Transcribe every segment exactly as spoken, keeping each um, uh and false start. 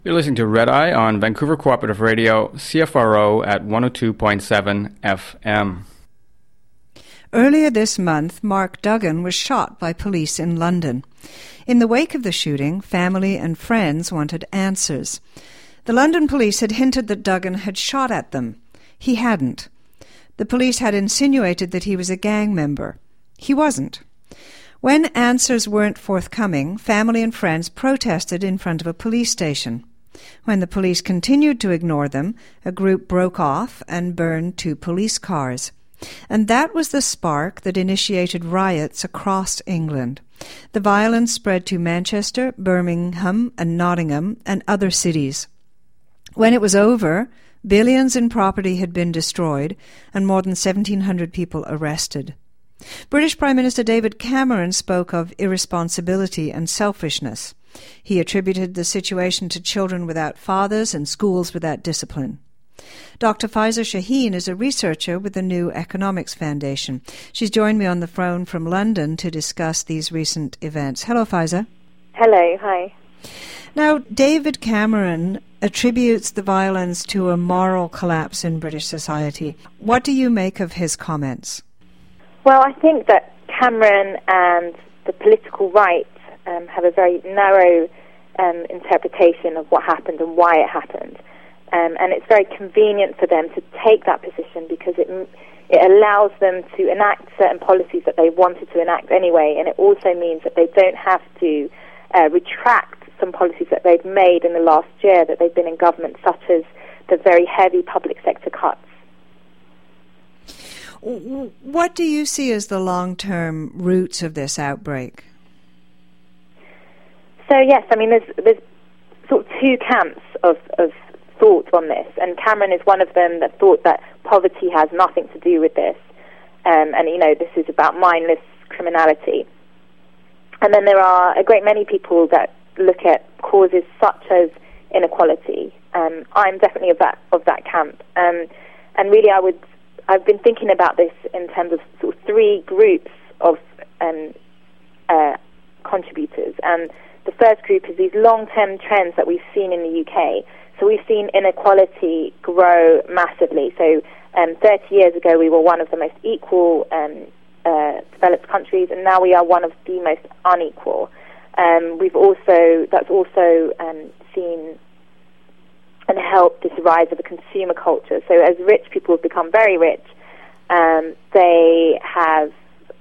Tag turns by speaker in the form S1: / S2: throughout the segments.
S1: You're listening to Red Eye on Vancouver Cooperative Radio, C F R O at one oh two point seven F M.
S2: Earlier this month, Mark Duggan was shot by police in London. In the wake of the shooting, family and friends wanted answers. The London police had hinted that Duggan had shot at them. He hadn't. The police had insinuated that he was a gang member. He wasn't. When answers weren't forthcoming, family and friends protested in front of a police station. When the police continued to ignore them, a group broke off and burned two police cars. And that was the spark that initiated riots across England. The violence spread to Manchester, Birmingham, and Nottingham, and other cities. When it was over, billions in property had been destroyed, and more than seventeen hundred people arrested. British Prime Minister David Cameron spoke of irresponsibility and selfishness. He attributed the situation to children without fathers and schools without discipline. Doctor Faiza Shaheen is a researcher with the New Economics Foundation. She's joined me on the phone from London to discuss these recent events. Hello, Faiza.
S3: Hello, hi.
S2: Now, David Cameron attributes the violence to a moral collapse in British society. What do you make of his comments?
S3: Well, I think that Cameron and the political right um, have a very narrow um, interpretation of what happened and why it happened. Um, and it's very convenient for them to take that position because it it allows them to enact certain policies that they wanted to enact anyway, and it also means that they don't have to uh, retract some policies that they've made in the last year that they've been in government, such as the very heavy public sector cuts.
S2: What do you see as the long-term roots of this outbreak?
S3: So yes, I mean, there's there's sort of two camps of, of thought on this, and Cameron is one of them that thought that poverty has nothing to do with this, um, and you know, this is about mindless criminality. And then there are a great many people that look at causes such as inequality. Um, I'm definitely of that of that camp, um, and really, I would I've been thinking about this in terms of sort of three groups of um, uh, contributors, and the first group is these long-term trends that we've seen in the U K. So we've seen inequality grow massively. So um, thirty years ago, we were one of the most equal um, uh, developed countries, and now we are one of the most unequal. Um, we've also that's also um, seen and helped this rise of a consumer culture. So as rich people have become very rich, um, they have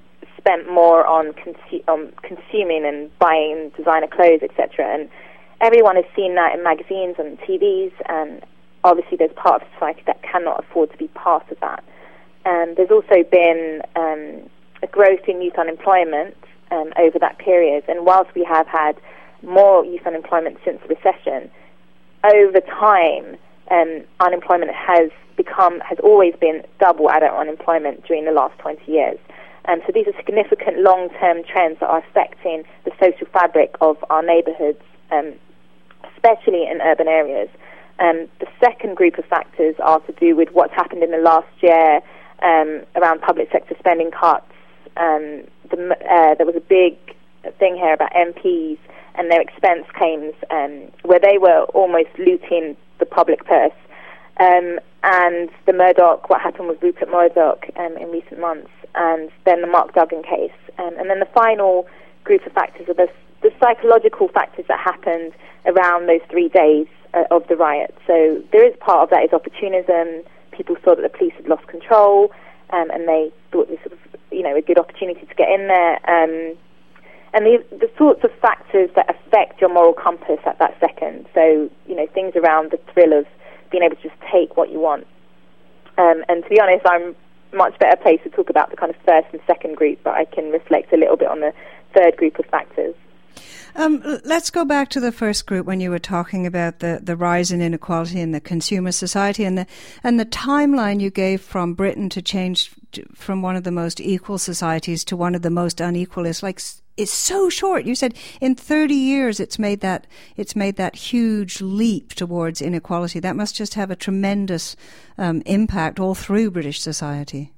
S3: spent more on, consu- on consuming and buying designer clothes, et cetera. And everyone has seen that in magazines and T Vs, and obviously there's part of society that cannot afford to be part of that. And there's also been um, a growth in youth unemployment um, over that period. And whilst we have had more youth unemployment since the recession, over time, um, unemployment has become has always been double adult unemployment during the last twenty years. Um, so these are significant long-term trends that are affecting the social fabric of our neighbourhoods, um, especially in urban areas. Um, the second group of factors are to do with what's happened in the last year um, around public sector spending cuts. Um, the, uh, there was a big thing here about M Ps and their expense claims, um, where they were almost looting the public purse. Um, and the Murdoch, what happened with Rupert Murdoch um, in recent months, and then the Mark Duggan case. Um, and then the final group of factors are the, the psychological factors that happened around those three days uh, of the riot. So there is part of that is opportunism. People saw that the police had lost control, um, and they thought this was, you know, a good opportunity to get in there. Um, And the, the sorts of factors that affect your moral compass at that second. So, you know, things around the thrill of being able to just take what you want. Um, and to be honest, I'm much better placed to talk about the kind of first and second group, but I can reflect a little bit on the third group of factors.
S2: Um, let's go back to the first group when you were talking about the, the rise in inequality in the consumer society and the and the timeline you gave from Britain to change to, from one of the most equal societies to one of the most unequal is like it's so short. You said in thirty years it's made that it's made that huge leap towards inequality. That must just have a tremendous um, impact all through British society.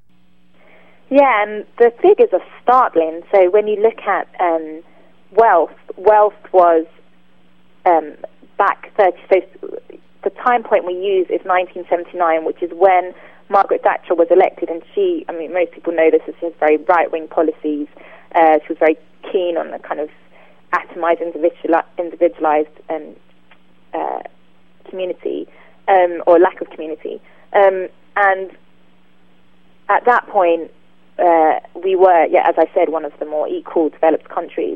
S3: Yeah, and the figures are startling. So when you look at um, wealth, wealth was um, back thirty. So the time point we use is nineteen seventy-nine, which is when Margaret Thatcher was elected, and she, I mean, most people know this, as she has very right-wing policies. Uh, she was very keen on the kind of atomized, individual, individualized um, uh, community, um, or lack of community. Um, and at that point, uh, we were, yeah, as I said, one of the more equal developed countries.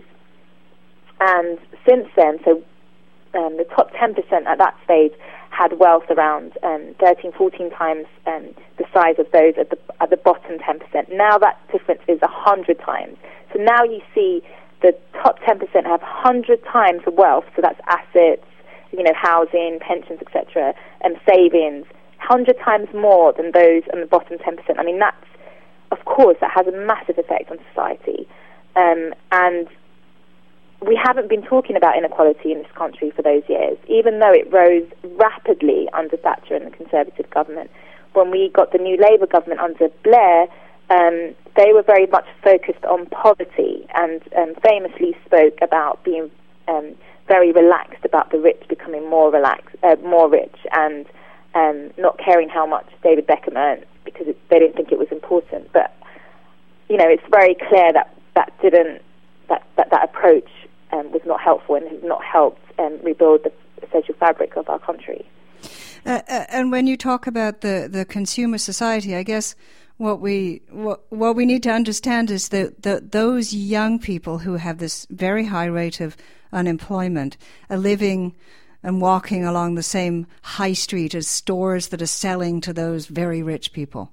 S3: And since then, so um, the top ten percent at that stage had wealth around um, thirteen, fourteen times um, the size of those at the at the bottom ten percent. Now that difference is one hundred times. So now you see the top ten percent have one hundred times the wealth, so that's assets, you know, housing, pensions, et cetera, and savings, one hundred times more than those in the bottom ten percent. I mean, that's, of course, that has a massive effect on society. Um, and we haven't been talking about inequality in this country for those years, even though it rose rapidly under Thatcher and the Conservative government. When we got the new Labour government under Blair, um, they were very much focused on poverty and um, famously spoke about being um, very relaxed about the rich becoming more relaxed, uh, more rich, and um, not caring how much David Beckham earned because it, they didn't think it was important. But you know, it's very clear that that didn't that that, that approach Um, was not helpful and has not helped um, rebuild the social fabric of our country.
S2: Uh, and when you talk about the, the consumer society, I guess what we what, what we need to understand is that the, those young people who have this very high rate of unemployment are living and walking along the same high street as stores that are selling to those very rich people.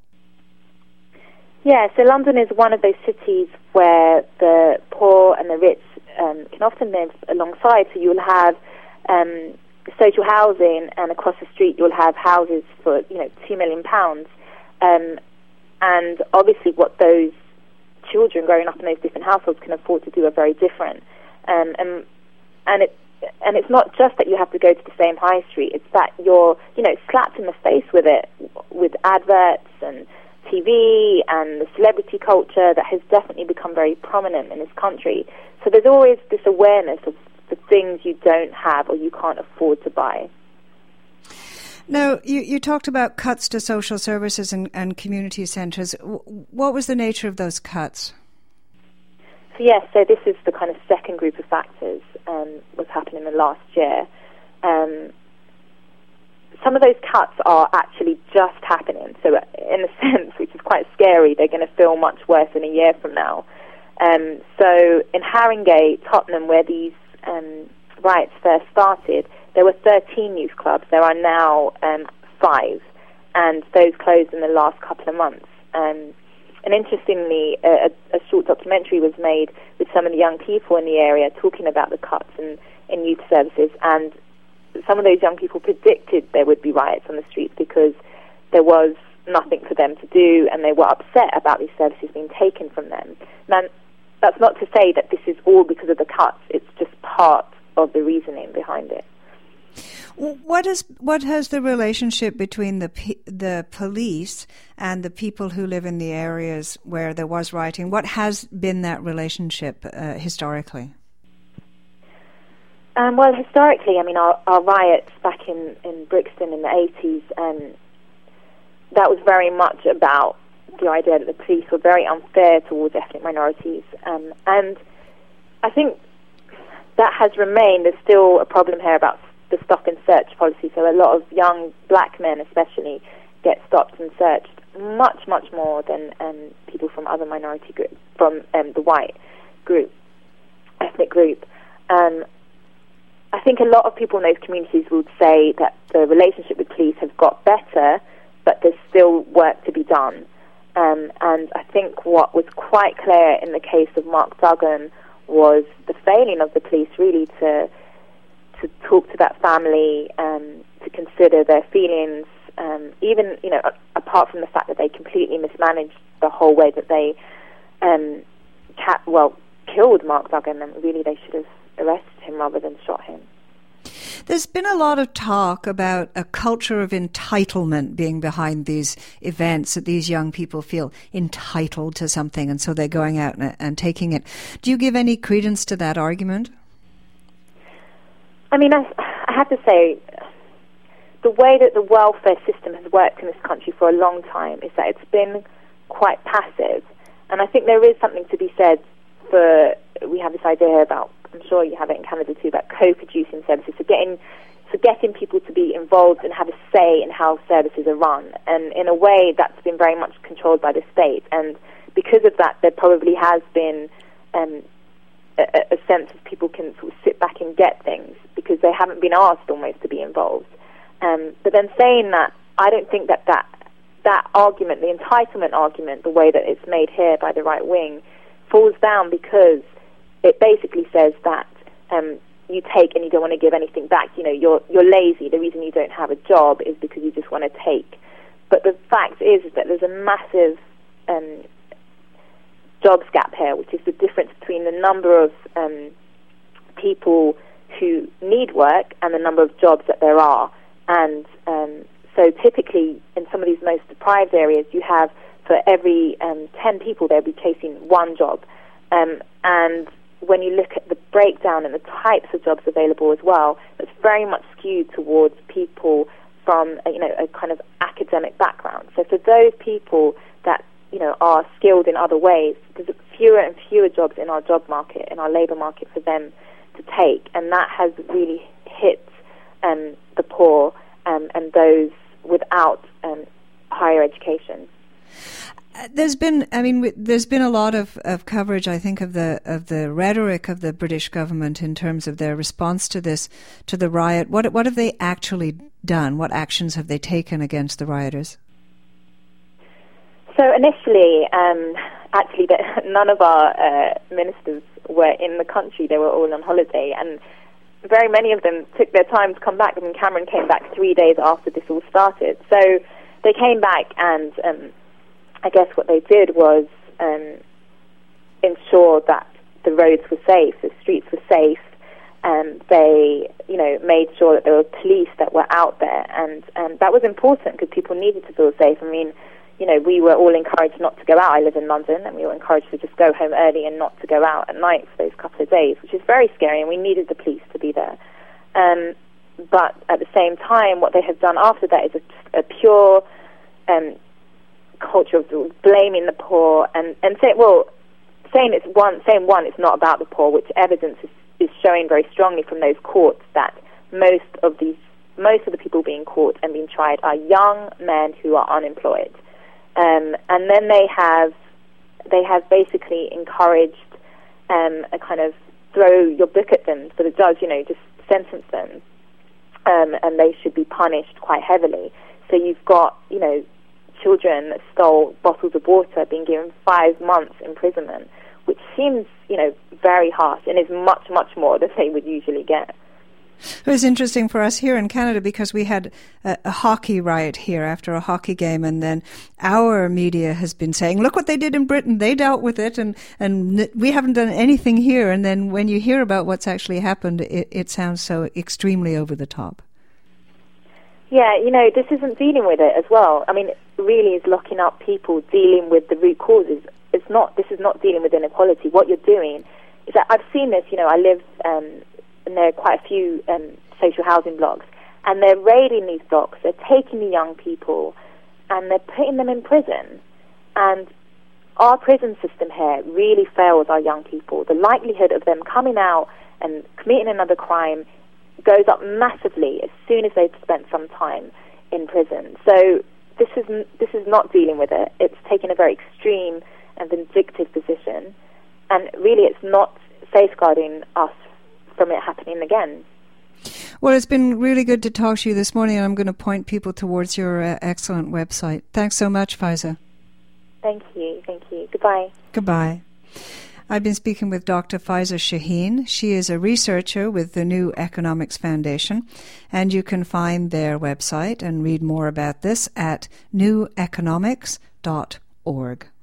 S3: Yeah, so London is one of those cities where the poor and the rich um, can often live alongside. So you'll have um, social housing, and across the street you'll have houses for, you know, two million pounds. Um, and obviously, what those children growing up in those different households can afford to do are very different. Um, and and it and it's not just that you have to go to the same high street; it's that you're, you know, slapped in the face with it, with adverts and T V and the celebrity culture that has definitely become very prominent in this country. So there's always this awareness of the things you don't have or you can't afford to buy.
S2: Now, you, you talked about cuts to social services and, and community centres. What was the nature of those cuts?
S3: So yes, so this is the kind of second group of factors um, was happening in the last year. Um, some of those cuts are actually just happening. So in a sense, which is quite scary, they're going to feel much worse in a year from now. Um, so in Haringey, Tottenham, where these um, riots first started, there were thirteen youth clubs. There are now um, five, and those closed in the last couple of months. Um, and interestingly, a, a short documentary was made with some of the young people in the area talking about the cuts in, in youth services, and some of those young people predicted there would be riots on the streets because there was nothing for them to do, and they were upset about these services being taken from them. Now, that's not to say that this is all because of the cuts. It's just part of the reasoning behind it.
S2: What is what has the relationship between the the police and the people who live in the areas where there was rioting? What has been that relationship uh, historically?
S3: Um, well, historically, I mean, our, our riots back in, in Brixton in the eighties, um, that was very much about the idea that the police were very unfair towards ethnic minorities. Um, and I think that has remained. There's still a problem here about the stop and search policy. So a lot of young black men especially get stopped and searched much, much more than um, people from other minority groups, from um, the white group, ethnic group. Um, I think a lot of people in those communities would say that the relationship with police has got better, but there's still work to be done. Um, and I think what was quite clear in the case of Mark Duggan was the failing of the police really to to talk to that family, um, to consider their feelings, um, even, you know, a- apart from the fact that they completely mismanaged the whole way that they, um, ca- well, killed Mark Duggan, and really they should have arrested him rather than shot him.
S2: There's been a lot of talk about a culture of entitlement being behind these events, that these young people feel entitled to something, and so they're going out and, and taking it. Do you give any credence to that argument?
S3: I mean, I, I I have to say, the way that the welfare system has worked in this country for a long time is that it's been quite passive. And I think there is something to be said for, we have this idea about, I'm sure you have it in Canada too, about co-producing services, so getting, so getting people to be involved and have a say in how services are run. And in a way, that's been very much controlled by the state. And because of that, there probably has been um, a, a sense of people can sort of sit back and get things because they haven't been asked almost to be involved. Um, but then saying that, I don't think that, that that argument, the entitlement argument, the way that it's made here by the right wing, falls down because it basically says that um, you take and you don't want to give anything back. You know, you're you're lazy. The reason you don't have a job is because you just want to take. But the fact is, is that there's a massive um, jobs gap here, which is the difference between the number of um, people who need work and the number of jobs that there are. And um, so typically in some of these most deprived areas, you have for every um, ten people, they'll be chasing one job. Um, and when you look at the breakdown and the types of jobs available as well, it's very much skewed towards people from a, you know, a kind of academic background. So for those people that, you know, are skilled in other ways, there's fewer and fewer jobs in our job market, in our labour market for them to take. And that has really hit um, the poor um, and those without um, higher education.
S2: There's been, I mean, there's been a lot of, of coverage, I think, of the of the rhetoric of the British government in terms of their response to this, to the riot. What what have they actually done? What actions have they taken against the rioters?
S3: So initially, um, actually, none of our uh, ministers were in the country. They were all on holiday, and very many of them took their time to come back. I mean, Cameron came back three days after this all started. So they came back and... Um, I guess what they did was um, ensure that the roads were safe, the streets were safe. Um, they, you know, made sure that there were police that were out there, and um, that was important because people needed to feel safe. I mean, you know, we were all encouraged not to go out. I live in London, and we were encouraged to just go home early and not to go out at night for those couple of days, which is very scary, and we needed the police to be there. Um, but at the same time, what they have done after that is a, a pure... Um, culture of blaming the poor and, and saying, well, saying it's one, saying one, it's not about the poor, which evidence is, is showing very strongly from those courts that most of these, most of the people being caught and being tried are young men who are unemployed, um, and then they have, they have basically encouraged um, a kind of throw your book at them for the judge, you know, just sentence them, um, and they should be punished quite heavily. So you've got, you know, children that stole bottles of water being given five months imprisonment, which seems, you know, very harsh and is much, much more than they would usually get.
S2: It was interesting for us here in Canada because we had a, a hockey riot here after a hockey game, and then our media has been saying, look what they did in Britain, they dealt with it, and, and we haven't done anything here. And then when you hear about what's actually happened, it, it sounds so extremely over the top.
S3: Yeah, you know, this isn't dealing with it as well. I mean, it really is locking up people, dealing with the root causes. It's not, this is not dealing with inequality. What you're doing is that I've seen this, you know, I live, um, and there are quite a few um, social housing blocks, and they're raiding these blocks, they're taking the young people, and they're putting them in prison. And our prison system here really fails our young people. The likelihood of them coming out and committing another crime goes up massively as soon as they've spent some time in prison. So this is n- this is not dealing with it. It's taking a very extreme and vindictive position, and really it's not safeguarding us from it happening again.
S2: Well, it's been really good to talk to you this morning, and I'm going to point people towards your uh, excellent website. Thanks so much, Faiza.
S3: Thank you. Thank you. Goodbye.
S2: Goodbye. I've been speaking with Doctor Faiza Shaheen. She is a researcher with the New Economics Foundation, and you can find their website and read more about this at new economics dot org.